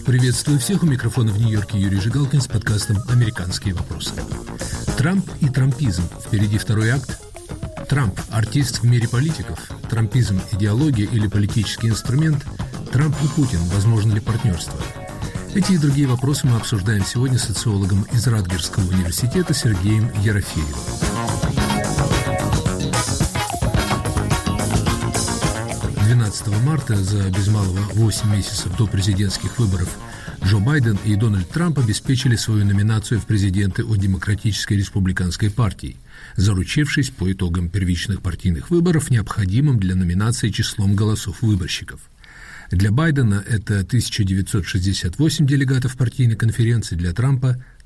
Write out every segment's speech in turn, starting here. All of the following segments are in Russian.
Приветствую всех, у микрофона в Нью-Йорке Юрий Жигалкин с подкастом «Американские вопросы». Трамп и трампизм. Впереди второй акт. Трамп – артист в мире политиков. Трампизм – идеология или политический инструмент. Трамп и Путин. Возможно ли партнерство? Эти и другие вопросы мы обсуждаем сегодня с социологом из Радгерского университета Сергеем Ерофеевым. 12 марта, за без малого 8 месяцев до президентских выборов, Джо Байден и Дональд Трамп обеспечили свою номинацию в президенты от Демократической республиканской партии, заручившись по итогам первичных партийных выборов необходимым для номинации числом голосов выборщиков. Для Байдена это 1968 делегатов партийной конференции, для Трампа –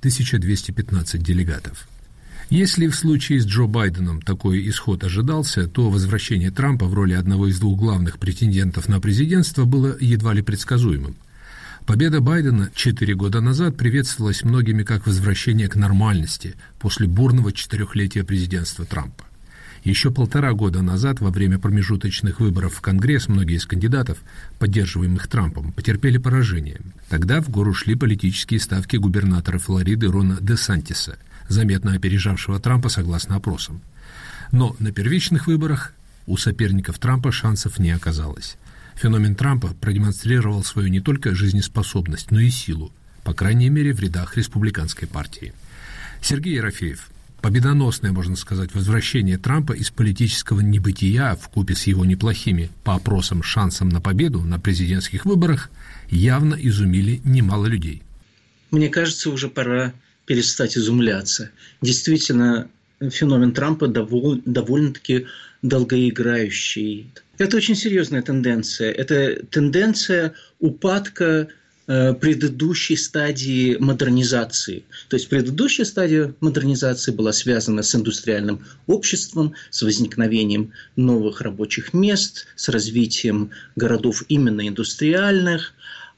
1215 делегатов. Если в случае с Джо Байденом такой исход ожидался, то возвращение Трампа в роли одного из двух главных претендентов на президентство было едва ли предсказуемым. Победа Байдена 4 года назад приветствовалась многими как возвращение к нормальности после бурного 4-летия президентства Трампа. Еще 1,5 года назад, во время промежуточных выборов в Конгресс, многие из кандидатов, поддерживаемых Трампом, потерпели поражение. Тогда в гору шли политические ставки губернатора Флориды Рона Де Сантиса, заметно опережавшего Трампа согласно опросам. Но на первичных выборах у соперников Трампа шансов не оказалось. Феномен Трампа продемонстрировал свою не только жизнеспособность, но и силу, по крайней мере в рядах республиканской партии. Сергей Ерофеев. Победоносное, можно сказать, возвращение Трампа из политического небытия вкупе с его неплохими по опросам шансом на победу на президентских выборах явно изумили немало людей. Мне кажется, уже пора перестать изумляться. Действительно, феномен Трампа довольно-таки долгоиграющий. Это очень серьезная тенденция. Это тенденция упадка предыдущей стадии модернизации. То есть предыдущая стадия модернизации была связана с индустриальным обществом, с возникновением новых рабочих мест, с развитием городов именно индустриальных.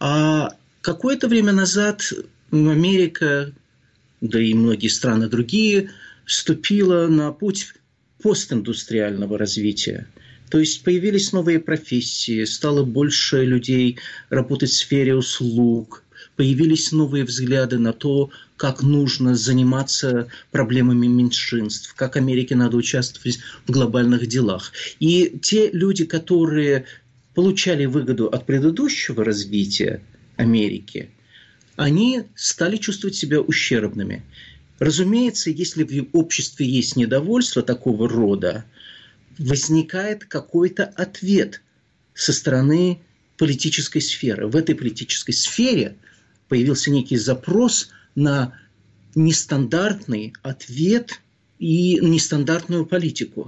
А какое-то время назад Америка, да и многие страны другие, вступила на путь постиндустриального развития. То есть появились новые профессии, стало больше людей работать в сфере услуг, появились новые взгляды на то, как нужно заниматься проблемами меньшинств, как Америке надо участвовать в глобальных делах. И те люди, которые получали выгоду от предыдущего развития Америки, они стали чувствовать себя ущербными. Разумеется, если в обществе есть недовольство такого рода, возникает какой-то ответ со стороны политической сферы. В этой политической сфере появился некий запрос на нестандартный ответ и нестандартную политику.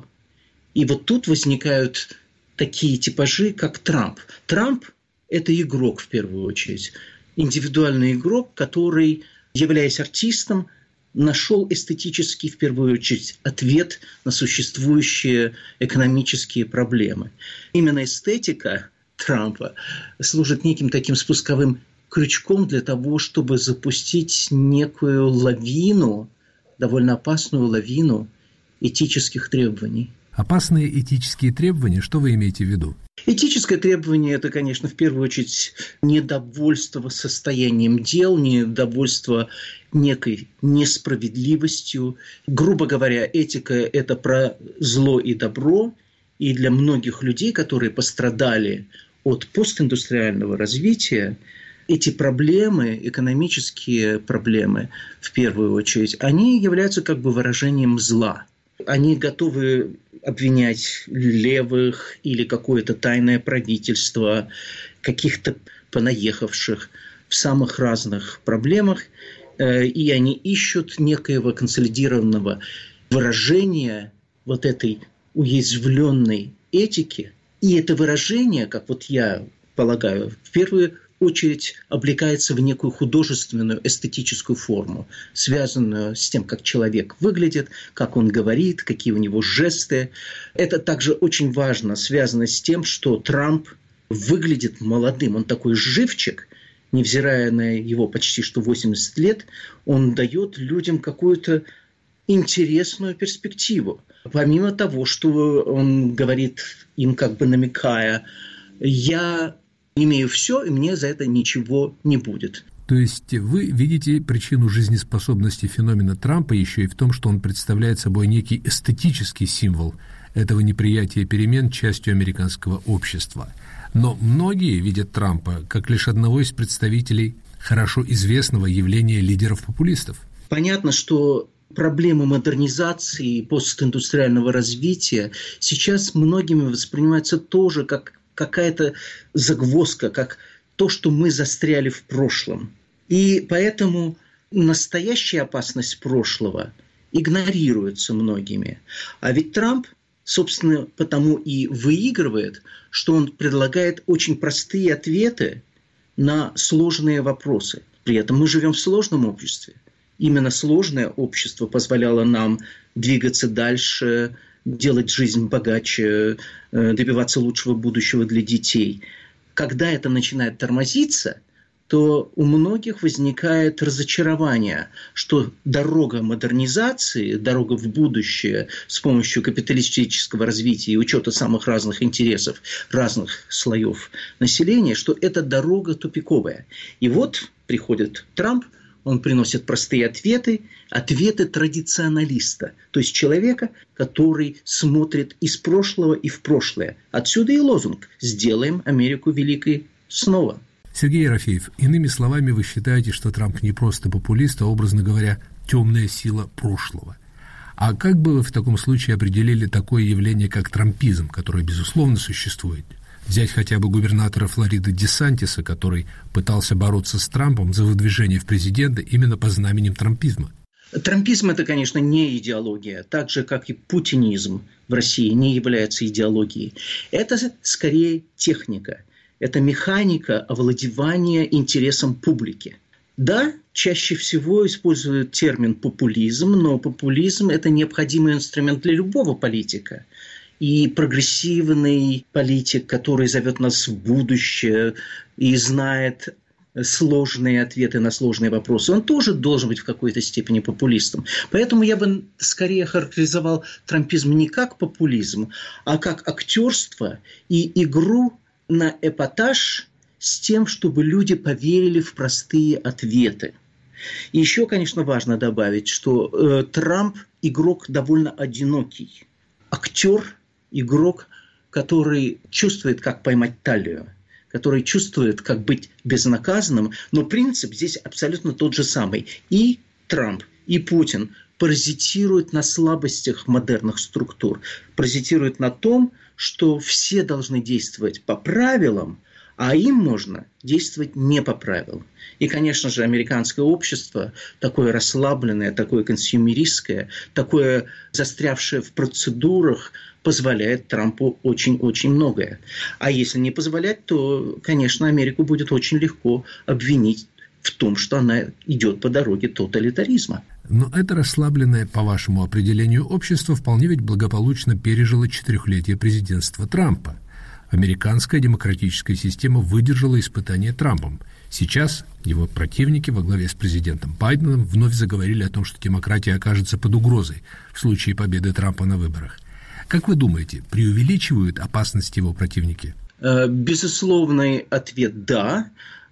И вот тут возникают такие типажи, как Трамп. Трамп – это игрок в первую очередь. Индивидуальный игрок, который, являясь артистом, нашел эстетический, в первую очередь, ответ на существующие экономические проблемы. Именно эстетика Трампа служит неким таким спусковым крючком для того, чтобы запустить некую лавину, довольно опасную лавину этических требований. Опасные этические требования, что вы имеете в виду? Этическое требование – это, конечно, в первую очередь недовольство состоянием дел, недовольство некой несправедливостью. Грубо говоря, этика – это про зло и добро. И для многих людей, которые пострадали от постиндустриального развития, эти проблемы, экономические проблемы, в первую очередь, они являются как бы выражением зла. Они готовы обвинять левых или какое-то тайное правительство, каких-то понаехавших в самых разных проблемах, и они ищут некоего консолидированного выражения вот этой уязвленной этики. И это выражение, как вот я полагаю, в первую очередь облекается в некую художественную эстетическую форму, связанную с тем, как человек выглядит, как он говорит, какие у него жесты. Это также очень важно, связано с тем, что Трамп выглядит молодым. Он такой живчик, невзирая на его почти что 80 лет, он дает людям какую-то интересную перспективу. Помимо того, что он говорит им, как бы намекая, я имею все, и мне за это ничего не будет. То есть вы видите причину жизнеспособности феномена Трампа еще и в том, что он представляет собой некий эстетический символ этого неприятия перемен частью американского общества. Но многие видят Трампа как лишь одного из представителей хорошо известного явления лидеров-популистов. Понятно, что проблемы модернизации и постиндустриального развития сейчас многими воспринимаются тоже как какая-то загвоздка, как то, что мы застряли в прошлом. И поэтому настоящая опасность прошлого игнорируется многими. А ведь Трамп, собственно, потому и выигрывает, что он предлагает очень простые ответы на сложные вопросы. При этом мы живем в сложном обществе. Именно сложное общество позволяло нам двигаться дальше, делать жизнь богаче, добиваться лучшего будущего для детей. Когда это начинает тормозиться, то у многих возникает разочарование, что дорога модернизации, дорога в будущее с помощью капиталистического развития и учета самых разных интересов, разных слоев населения, что эта дорога тупиковая. И вот приходит Трамп, он приносит простые ответы, ответы традиционалиста, то есть человека, который смотрит из прошлого и в прошлое. Отсюда и лозунг «Сделаем Америку великой снова». Сергей Ерофеев, иными словами, вы считаете, что Трамп не просто популист, а, образно говоря, темная сила прошлого. А как бы вы в таком случае определили такое явление, как трампизм, которое, безусловно, существует? Взять хотя бы губернатора Флориды Десантиса, который пытался бороться с Трампом за выдвижение в президенты именно по знаменем трампизма. Трампизм – это, конечно, не идеология, так же, как и путинизм в России не является идеологией. Это скорее техника. Это механика овладевания интересом публики. Да, чаще всего используют термин «популизм», но популизм – это необходимый инструмент для любого политика. И прогрессивный политик, который зовет нас в будущее и знает сложные ответы на сложные вопросы, он тоже должен быть в какой-то степени популистом. Поэтому я бы скорее характеризовал трампизм не как популизм, а как актерство и игру на эпатаж с тем, чтобы люди поверили в простые ответы. И еще, конечно, важно добавить, что Трамп игрок довольно одинокий. Актер, игрок, который чувствует, как поймать талию, который чувствует, как быть безнаказанным, но принцип здесь абсолютно тот же самый. И Трамп, и Путин паразитируют на слабостях модерных структур, паразитируют на том, что все должны действовать по правилам, а им можно действовать не по правилам. И, конечно же, американское общество, такое расслабленное, такое консюмеристское, такое застрявшее в процедурах, позволяет Трампу очень-очень многое. А если не позволять, то, конечно, Америку будет очень легко обвинить в том, что она идет по дороге тоталитаризма. Но это расслабленное, по вашему определению, общество вполне ведь благополучно пережило 4-летие президентства Трампа. Американская демократическая система выдержала испытание Трампом. Сейчас его противники во главе с президентом Байденом вновь заговорили о том, что демократия окажется под угрозой в случае победы Трампа на выборах. Как вы думаете, преувеличивают опасность его противники? Безусловный ответ – да.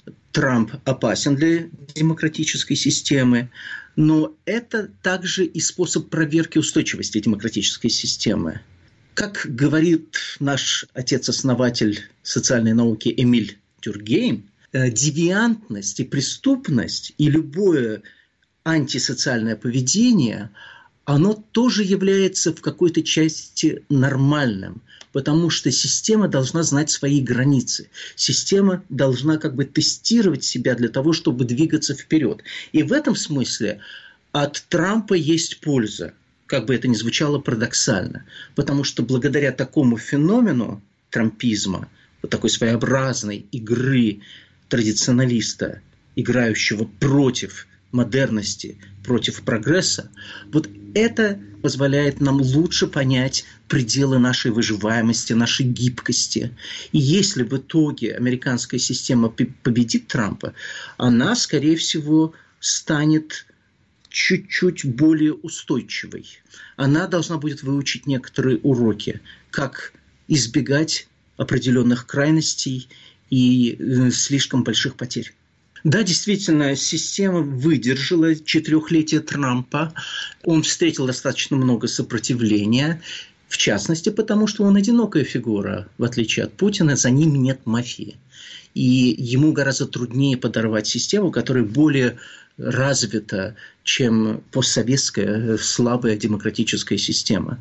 Трамп опасен для демократической системы, но это также и способ проверки устойчивости демократической системы. Как говорит наш отец-основатель социальной науки Эмиль Дюркгейм, девиантность и преступность и любое антисоциальное поведение, оно тоже является в какой-то части нормальным, потому что система должна знать свои границы. Система должна как бы тестировать себя для того, чтобы двигаться вперед. И в этом смысле от Трампа есть польза, как бы это ни звучало парадоксально, потому что благодаря такому феномену трампизма, вот такой своеобразной игры традиционалиста, играющего против модерности, против прогресса, вот это позволяет нам лучше понять пределы нашей выживаемости, нашей гибкости. И если в итоге американская система победит Трампа, она, скорее всего, станет чуть-чуть более устойчивой. Она должна будет выучить некоторые уроки, как избегать определенных крайностей и слишком больших потерь. Да, действительно, система выдержала 4-летие Трампа. Он встретил достаточно много сопротивления, в частности, потому что он одинокая фигура, в отличие от Путина, за ним нет мафии. И ему гораздо труднее подорвать систему, которая более развита, чем постсоветская слабая демократическая система.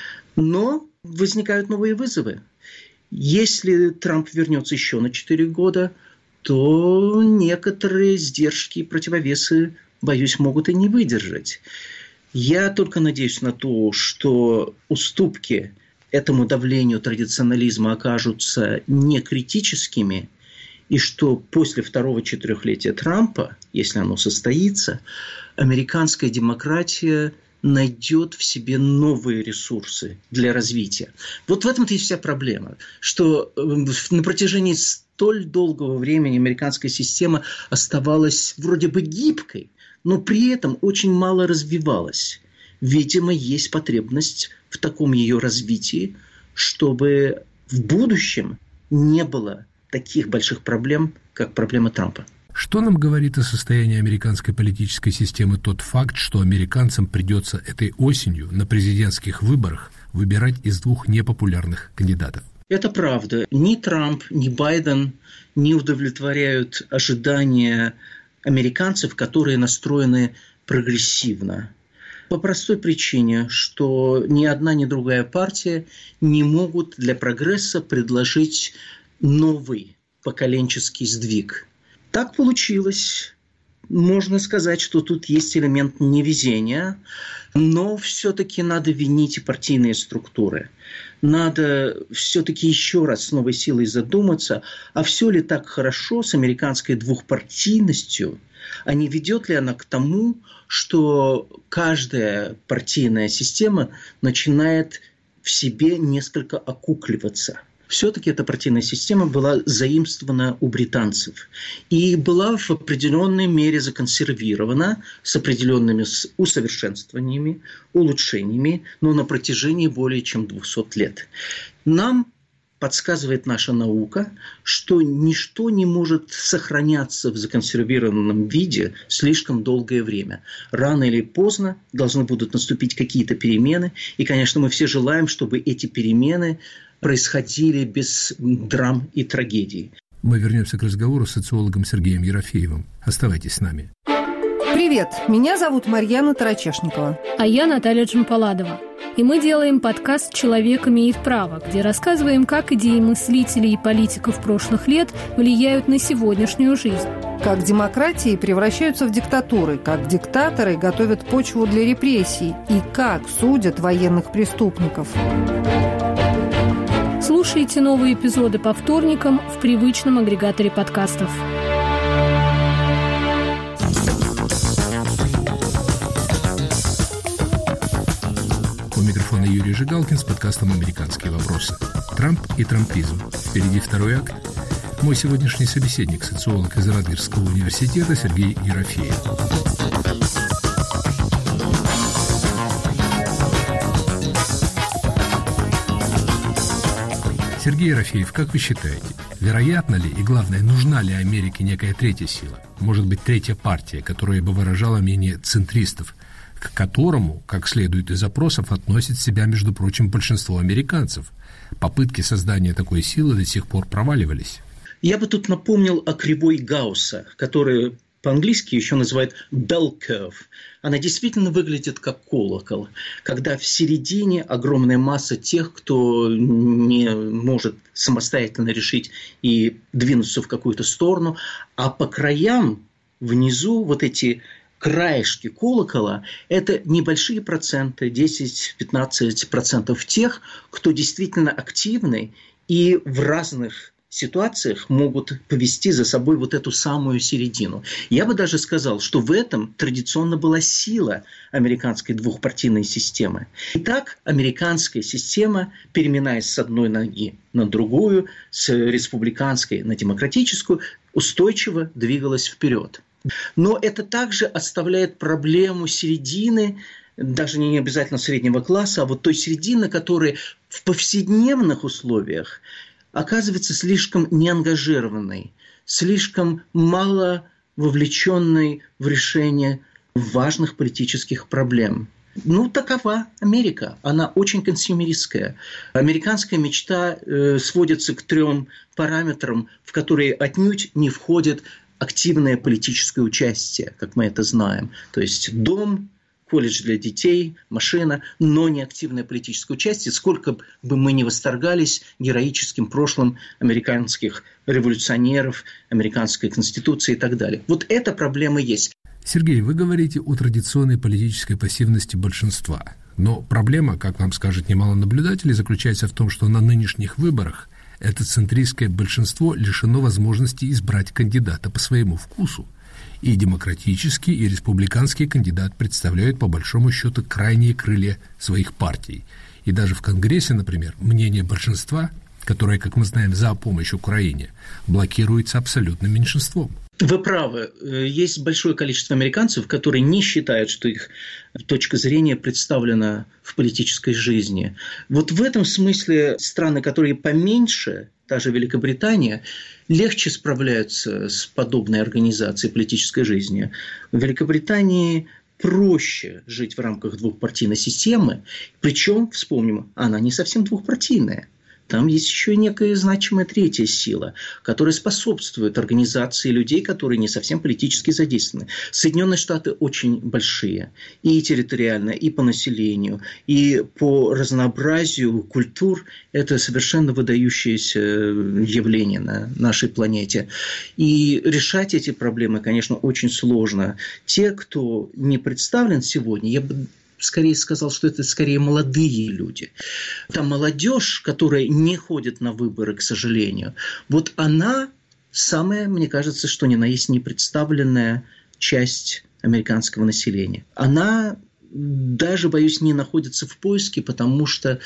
Но возникают новые вызовы. Если Трамп вернется еще на 4 года, то некоторые сдержки и противовесы, боюсь, могут и не выдержать. Я только надеюсь на то, что уступки этому давлению традиционализма окажутся не критическими, и что после второго 4-летия Трампа, если оно состоится, американская демократия найдет в себе новые ресурсы для развития. Вот в этом-то и вся проблема, что на протяжении столь долгого времени американская система оставалась вроде бы гибкой, но при этом очень мало развивалась. Видимо, есть потребность в таком ее развитии, чтобы в будущем не было таких больших проблем, как проблема Трампа. Что нам говорит о состоянии американской политической системы тот факт, что американцам придется этой осенью на президентских выборах выбирать из 2 непопулярных кандидатов? Это правда. Ни Трамп, ни Байден не удовлетворяют ожидания американцев, которые настроены прогрессивно. По простой причине, что ни одна, ни другая партия не могут для прогресса предложить новый поколенческий сдвиг. Так получилось. Можно сказать, что тут есть элемент невезения, но все-таки надо винить и партийные структуры. Надо все-таки еще раз с новой силой задуматься, а все ли так хорошо с американской двухпартийностью, а не ведет ли она к тому, что каждая партийная система начинает в себе несколько окукливаться. Все-таки эта партийная система была заимствована у британцев и была в определенной мере законсервирована с определенными усовершенствованиями, улучшениями, но на протяжении более чем 200 лет. Нам подсказывает наша наука, что ничто не может сохраняться в законсервированном виде слишком долгое время. Рано или поздно должны будут наступить какие-то перемены, и, конечно, мы все желаем, чтобы эти перемены происходили без драм и трагедий. Мы вернемся к разговору с социологом Сергеем Ерофеевым. Оставайтесь с нами. Привет, меня зовут Марьяна Тарачешникова. А я Наталья Джампаладова. И мы делаем подкаст «Человек имеет право», где рассказываем, как идеи мыслителей и политиков прошлых лет влияют на сегодняшнюю жизнь. Как демократии превращаются в диктатуры, как диктаторы готовят почву для репрессий и как судят военных преступников. Слушайте новые эпизоды по вторникам в привычном агрегаторе подкастов. У микрофона Юрий Жигалкин с подкастом «Американские вопросы». Трамп и трампизм. Впереди второй акт. Мой сегодняшний собеседник – социолог из Радгерского университета Сергей Ерофеев. Сергей Ерофеев, как вы считаете, вероятно ли и, главное, нужна ли Америке некая третья сила? Может быть, третья партия, которая бы выражала мнение центристов, к которому, как следует из опросов, относит себя, между прочим, большинство американцев? Попытки создания такой силы до сих пор проваливались. Я бы тут напомнил о кривой Гаусса, которую по-английски еще называют bell curve. Она действительно выглядит как колокол, когда в середине огромная масса тех, кто не может самостоятельно решить и двинуться в какую-то сторону, а по краям, внизу, вот эти краешки колокола – это небольшие проценты, 10-15% тех, кто действительно активный и в разных ситуациях могут повести за собой вот эту самую середину. Я бы даже сказал, что в этом традиционно была сила американской двухпартийной системы. Итак, американская система, переминаясь с одной ноги на другую, с республиканской на демократическую, устойчиво двигалась вперед. Но это также оставляет проблему середины, даже не обязательно среднего класса, а вот той середины, которая в повседневных условиях оказывается слишком неангажированной, слишком мало вовлеченной в решение важных политических проблем. Такова Америка. Она очень консюмеристская. Американская мечта сводится к 3 параметрам, в которые отнюдь не входит активное политическое участие, как мы это знаем. То есть дом, колледж для детей, машина, но не активное политическое участие, сколько бы мы ни восторгались героическим прошлым американских революционеров, американской конституции и так далее. Вот эта проблема есть. Сергей, вы говорите о традиционной политической пассивности большинства. Но проблема, как вам скажет немало наблюдателей, заключается в том, что на нынешних выборах это центристское большинство лишено возможности избрать кандидата по своему вкусу. И демократический, и республиканский кандидат представляют, по большому счету, крайние крылья своих партий. И даже в Конгрессе, например, мнение большинства, которое, как мы знаем, за помощь Украине, блокируется абсолютным меньшинством. Вы правы. Есть большое количество американцев, которые не считают, что их точка зрения представлена в политической жизни. Вот в этом смысле страны, которые поменьше, та же Великобритания, легче справляются с подобной организацией политической жизни. В Великобритании проще жить в рамках двухпартийной системы, причем, вспомним, она не совсем двухпартийная. Там есть еще и некая значимая третья сила, которая способствует организации людей, которые не совсем политически задействованы. Соединенные Штаты очень большие и территориально, и по населению, и по разнообразию культур. Это совершенно выдающееся явление на нашей планете. И решать эти проблемы, конечно, очень сложно. Те, кто не представлен сегодня, я бы скорее сказал, что это скорее молодые люди. Та молодежь, которая не ходит на выборы, к сожалению, вот она самая, мне кажется, что ни на есть непредставленная часть американского населения. Она даже, боюсь, не находится в поиске, потому что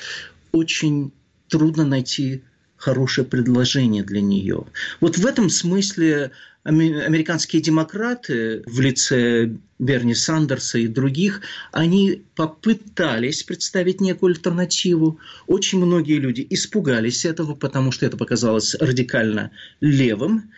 очень трудно найти хорошее предложение для нее. Вот в этом смысле американские демократы в лице Берни Сандерса и других, они попытались представить некую альтернативу. Очень многие люди испугались этого, потому что это показалось радикально левым.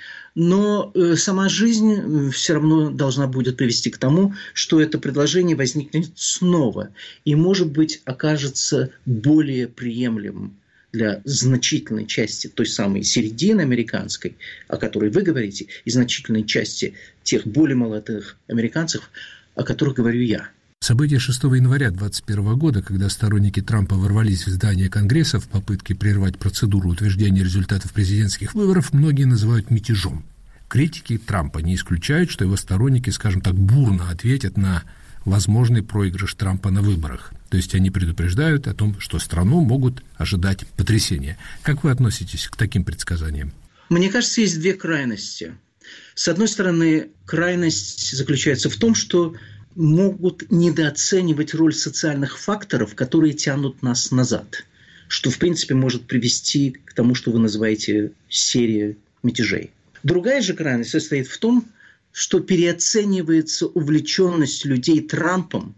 Но сама жизнь все равно должна будет привести к тому, что это предложение возникнет снова и, может быть, окажется более приемлемым для значительной части той самой середины американской, о которой вы говорите, и значительной части тех более молодых американцев, о которых говорю я. События 6 января 2021 года, когда сторонники Трампа ворвались в здание Конгресса в попытке прервать процедуру утверждения результатов президентских выборов, многие называют мятежом. Критики Трампа не исключают, что его сторонники, скажем так, бурно ответят на возможный проигрыш Трампа на выборах. То есть они предупреждают о том, что страну могут ожидать потрясения. Как вы относитесь к таким предсказаниям? Мне кажется, есть 2 крайности. С одной стороны, крайность заключается в том, что могут недооценивать роль социальных факторов, которые тянут нас назад, что, в принципе, может привести к тому, что вы называете серией мятежей. Другая же крайность состоит в том, что переоценивается увлеченность людей Трампом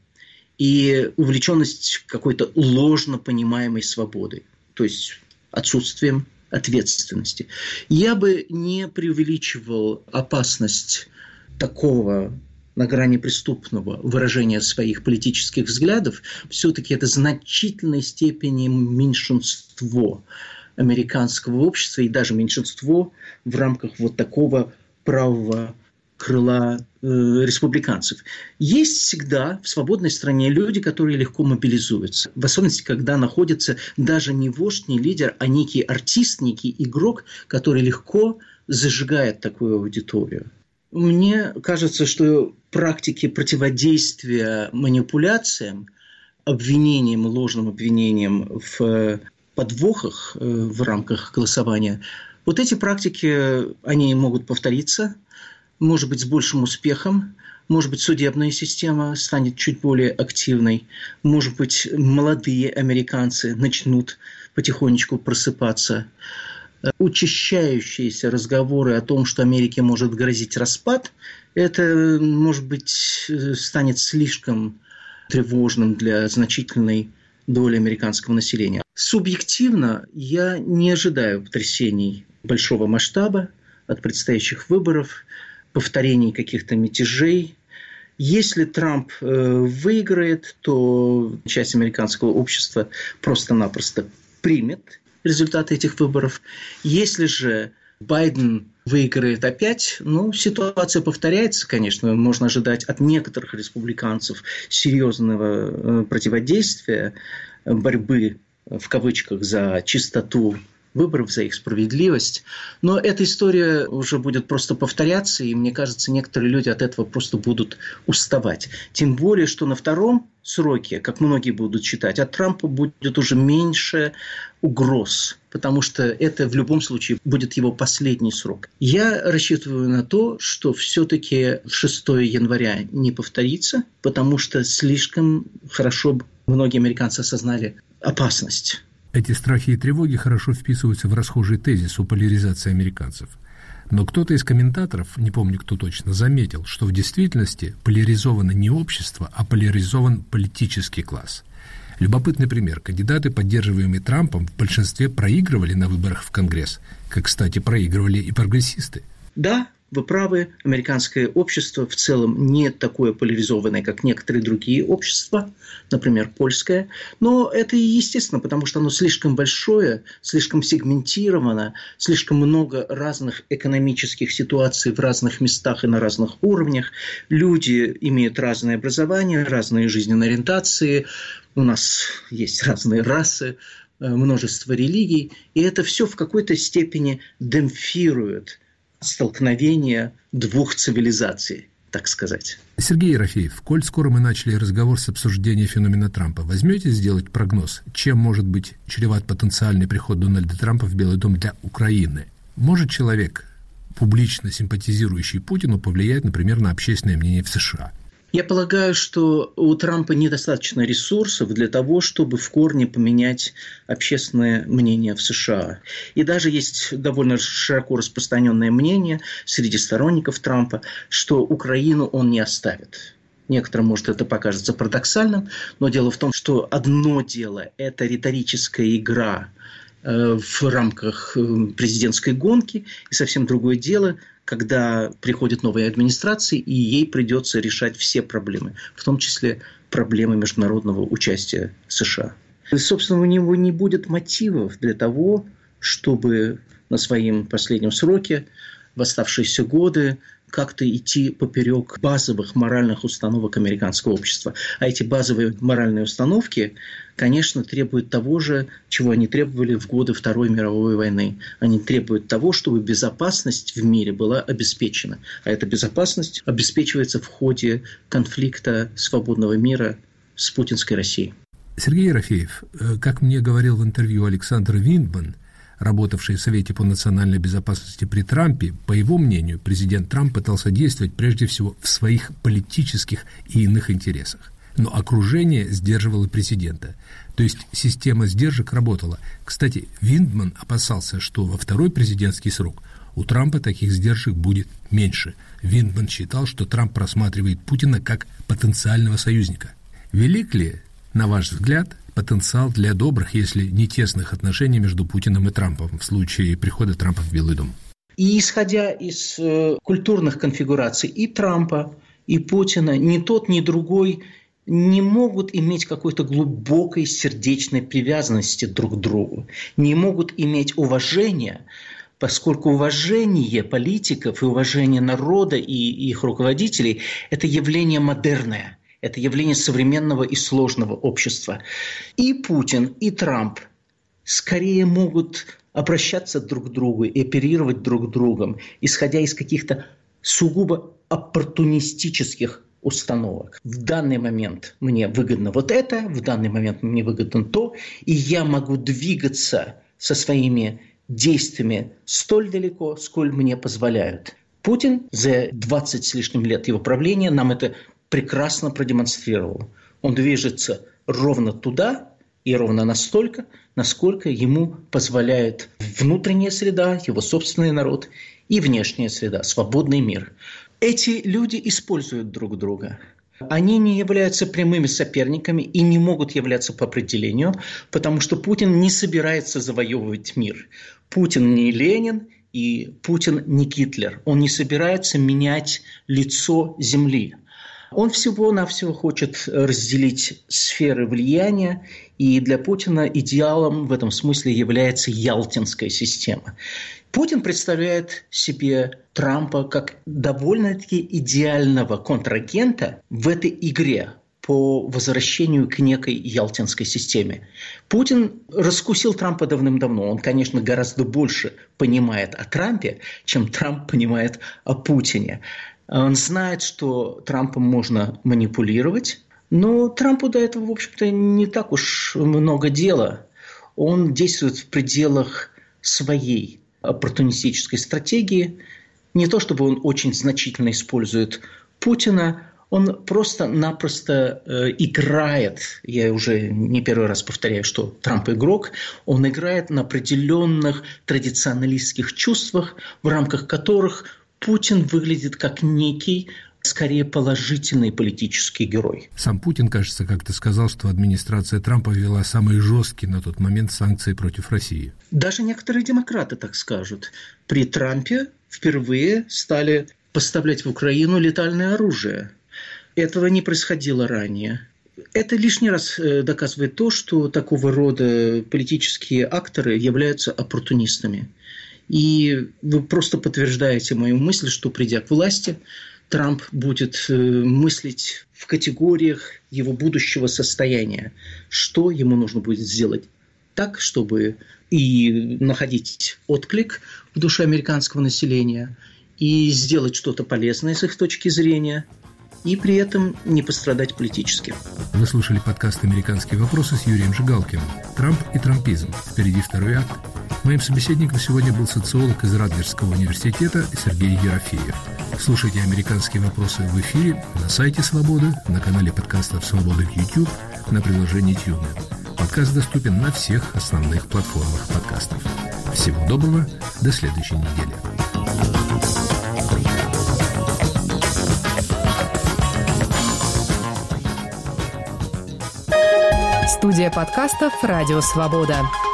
и увлеченность какой-то ложно понимаемой свободой, то есть отсутствием ответственности. Я бы не преувеличивал опасность такого на грани преступного выражения своих политических взглядов. Все-таки это в значительной степени меньшинство американского общества и даже меньшинство в рамках вот такого правого крыла республиканцев. Есть всегда в свободной стране люди, которые легко мобилизуются. В особенности, когда находится даже не вождь, не лидер, а некий артист, некий игрок, который легко зажигает такую аудиторию. Мне кажется, что практики противодействия манипуляциям, обвинениям, ложным обвинениям в подвохах в рамках голосования, вот эти практики, они могут повториться, может быть, с большим успехом. Может быть, судебная система станет чуть более активной. Может быть, молодые американцы начнут потихонечку просыпаться. Учащающиеся разговоры о том, что Америке может грозить распад, это, может быть, станет слишком тревожным для значительной доли американского населения. Субъективно я не ожидаю потрясений большого масштаба от предстоящих выборов, повторений каких-то мятежей. Если Трамп выиграет, то часть американского общества просто-напросто примет результаты этих выборов. Если же Байден выиграет опять, ситуация повторяется, конечно. Можно ожидать от некоторых республиканцев серьезного противодействия, борьбы, в кавычках, за чистоту выборов, за их справедливость. Но эта история уже будет просто повторяться, и, мне кажется, некоторые люди от этого просто будут уставать. Тем более, что на втором сроке, как многие будут считать, от Трампа будет уже меньше угроз, потому что это в любом случае будет его последний срок. Я рассчитываю на то, что все-таки 6 января не повторится, потому что слишком хорошо многие американцы осознали опасность. Эти страхи и тревоги хорошо вписываются в расхожий тезис о поляризации американцев. Но кто-то из комментаторов, не помню кто точно, заметил, что в действительности поляризовано не общество, а поляризован политический класс. Любопытный пример. Кандидаты, поддерживаемые Трампом, в большинстве проигрывали на выборах в Конгресс, как, кстати, проигрывали и прогрессисты. Да, вы правы, американское общество в целом не такое поляризованное, как некоторые другие общества, например, польское. Но это и естественно, потому что оно слишком большое, слишком сегментировано, слишком много разных экономических ситуаций в разных местах и на разных уровнях. Люди имеют разное образование, разные жизненные ориентации. У нас есть разные расы, множество религий. И это все в какой-то степени демпфирует столкновение двух цивилизаций, так сказать. Сергей Ерофеев, коль скоро мы начали разговор с обсуждения феномена Трампа, возьмете сделать прогноз, чем может быть чреват потенциальный приход Дональда Трампа в Белый дом для Украины? Может человек, публично симпатизирующий Путину, повлиять, например, на общественное мнение в США? Я полагаю, что у Трампа недостаточно ресурсов для того, чтобы в корне поменять общественное мнение в США. И даже есть довольно широко распространенное мнение среди сторонников Трампа, что Украину он не оставит. Некоторым, может, это покажется парадоксальным, но дело в том, что одно дело – это риторическая игра в рамках президентской гонки, и совсем другое дело – когда приходит новая администрация, и ей придется решать все проблемы, в том числе проблемы международного участия США. И, собственно, у него не будет мотивов для того, чтобы на своем последнем сроке в оставшиеся годы как-то идти поперек базовых моральных установок американского общества. А эти базовые моральные установки, конечно, требуют того же, чего они требовали в годы Второй мировой войны. Они требуют того, чтобы безопасность в мире была обеспечена. А эта безопасность обеспечивается в ходе конфликта свободного мира с путинской Россией. Сергей Ерофеев, как мне говорил в интервью Александр Виндман, работавший в Совете по национальной безопасности при Трампе, по его мнению, президент Трамп пытался действовать прежде всего в своих политических и иных интересах. Но окружение сдерживало президента. То есть система сдержек работала. Кстати, Виндман опасался, что во второй президентский срок у Трампа таких сдержек будет меньше. Виндман считал, что Трамп просматривает Путина как потенциального союзника. Велик ли, на ваш взгляд, потенциал для добрых, если не тесных отношений между Путиным и Трампом в случае прихода Трампа в Белый дом? И исходя из культурных конфигураций и Трампа, и Путина, ни тот, ни другой не могут иметь какой-то глубокой сердечной привязанности друг к другу, не могут иметь уважения, поскольку уважение политиков и уважение народа и их руководителей – это явление модерное. Это явление современного и сложного общества. И Путин, и Трамп скорее могут обращаться друг к другу и оперировать друг другом, исходя из каких-то сугубо оппортунистических установок. В данный момент мне выгодно вот это, в данный момент мне выгодно то, и я могу двигаться со своими действиями столь далеко, сколь мне позволяют. Путин за 20 с лишним лет его правления нам это прекрасно продемонстрировал. Он движется ровно туда и ровно настолько, насколько ему позволяет внутренняя среда, его собственный народ, и внешняя среда, свободный мир. Эти люди используют друг друга. Они не являются прямыми соперниками и не могут являться по определению, потому что Путин не собирается завоевывать мир. Путин не Ленин и Путин не Гитлер. Он не собирается менять лицо Земли. Он всего-навсего хочет разделить сферы влияния, и для Путина идеалом в этом смысле является ялтинская система. Путин представляет себе Трампа как довольно-таки идеального контрагента в этой игре по возвращению к некой ялтинской системе. Путин раскусил Трампа давным-давно. Он, конечно, гораздо больше понимает о Трампе, чем Трамп понимает о Путине. Он знает, что Трампом можно манипулировать, но Трампу до этого, в общем-то, не так уж много дела. Он действует в пределах своей оппортунистической стратегии. Не то чтобы он очень значительно использует Путина, он просто-напросто играет, я уже не первый раз повторяю, что Трамп игрок, он играет на определенных традиционалистских чувствах, в рамках которых Путин выглядит как некий, скорее, положительный политический герой. Сам Путин, кажется, как-то сказал, что администрация Трампа ввела самые жесткие на тот момент санкции против России. Даже некоторые демократы так скажут. При Трампе впервые стали поставлять в Украину летальное оружие. Этого не происходило ранее. Это лишний раз доказывает то, что такого рода политические акторы являются оппортунистами. И вы просто подтверждаете мою мысль, что, придя к власти, Трамп будет мыслить в категориях его будущего состояния. Что ему нужно будет сделать так, чтобы и находить отклик в душе американского населения, и сделать что-то полезное с их точки зрения, и при этом не пострадать политически. Вы слушали подкаст «Американские вопросы» с Юрием Жигалкиным. Трамп и трампизм. Впереди второй акт. Моим собеседником сегодня был социолог из Радгерского университета Сергей Ерофеев. Слушайте «Американские вопросы» в эфире, на сайте «Свободы», на канале подкастов «Свободы» в YouTube, на приложении TuneIn. Подкаст доступен на всех основных платформах подкастов. Всего доброго, до следующей недели. Студия подкастов «Радио Свобода».